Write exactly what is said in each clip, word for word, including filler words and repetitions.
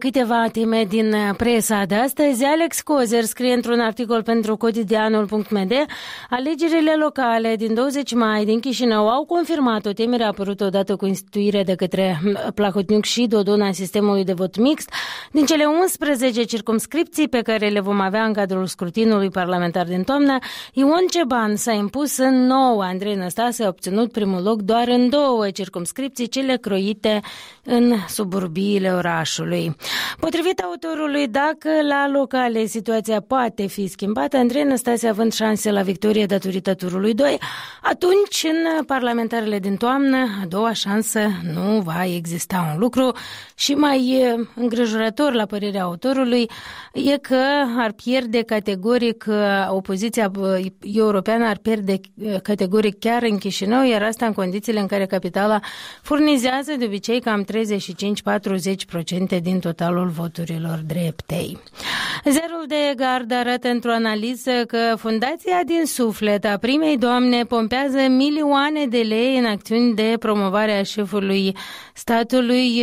câteva teme din presa de astăzi. Alex Cozer scrie într-un articol pentru cotidianul punct m d: alegerile locale din douăzeci mai din Chișinău au confirmat o temere apărută odată cu instituirea de către Plahotniuc și Dodon a sistemului de vot mixt. Din cele unsprezece circumscripții pe care le vom avea în cadrul scrutinului parlamentar din toamnă, Ion Ceban s-a impus în nouă. Andrei Năstase a obținut primul loc doar în două circumscripții, cele croite în suburbiile orașului. Potrivit autorului, dacă la locale situația poate fi schimbată, Andrei Năstase având șanse la victorie datorită turului doi, atunci în parlamentarele din toamnă a doua șansă nu va exista. Un lucru și mai îngrijorător la părerea autorului e că ar pierde categoric, opoziția europeană ar pierde categoric chiar în Chișinău, iar asta în condițiile în care capitala furnizează de obicei cam treizeci și cinci - patruzeci la sută din totalul voturilor dreptei. Zerul de gardă arată într-o analiză că Fundația din Suflet a primei doamne pompează milioane de lei în acțiuni de promovare a șefului statului,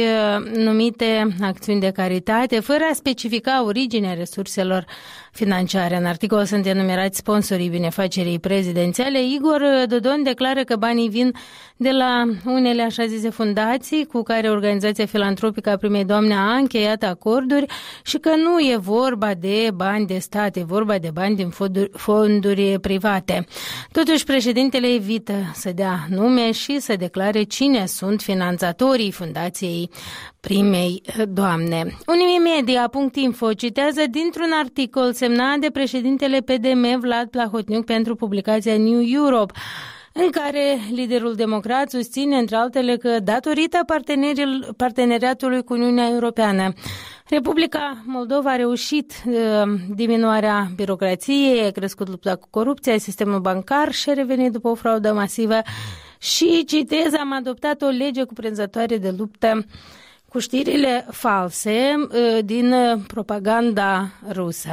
numite acțiuni de caritate, fără a specifica originea resurselor financiare. În articol sunt enumerați sponsorii binefacerii prezidențiale. Igor Dodon declară că banii vin de la unele așa zise fundații cu care organizația filantropică a primei doamne a încheiat acorduri și că nu e vorba de bani de stat, e vorba de bani din fonduri, fonduri private. Totuși, președintele evită să dea nume și să declare cine sunt finanțatorii fundației primei doamne. Unimedia punct info citează dintr-un articol semnat de președintele P D M Vlad Plahotniuc pentru publicația New Europe, în care liderul democrat susține, între altele, că datorită parteneriatului cu Uniunea Europeană, Republica Moldova a reușit uh, diminuarea birocrației, a crescut lupta cu corupția, sistemul bancar și a revenit după o fraudă masivă și, citez, am adoptat o lege cuprinzătoare de luptă cu știrile false uh, din propaganda rusă.